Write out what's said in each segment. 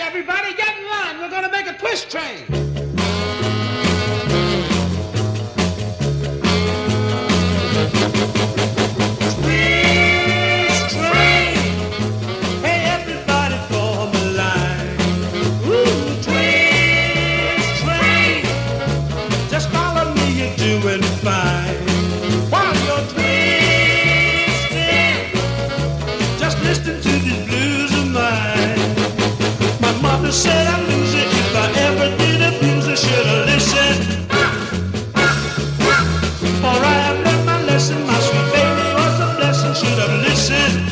Everybody get in line. We're going to make a twist train. Twist train. Hey, everybody form a line. Ooh, twist train. Just follow me, you're doing fine. While you're twisting, just listen to these blues of mine. My mother said I'd lose it if I ever did abuse it. Should've listened. For I have learned my lesson. My sweet baby was a blessing. Should've listened.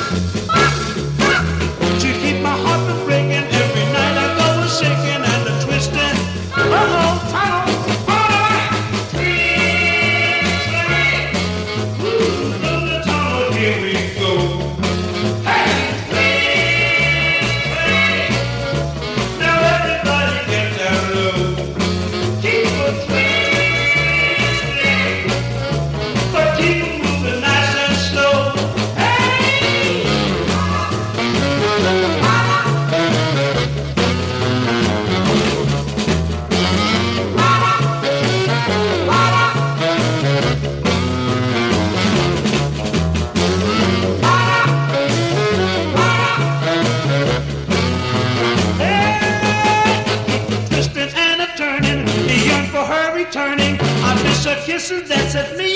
To keep my heart from breaking, every night I go a shaking and a twisting. Uh-oh, tunnel, all right. Twist train. Ooh, through the tunnel, here we go. Hey, twist train. Now everybody get down low. Keep a twisting, but keep it moving nice and slow. Hey! Twisting and a turning, yearn for her returning. I miss her kisses that set me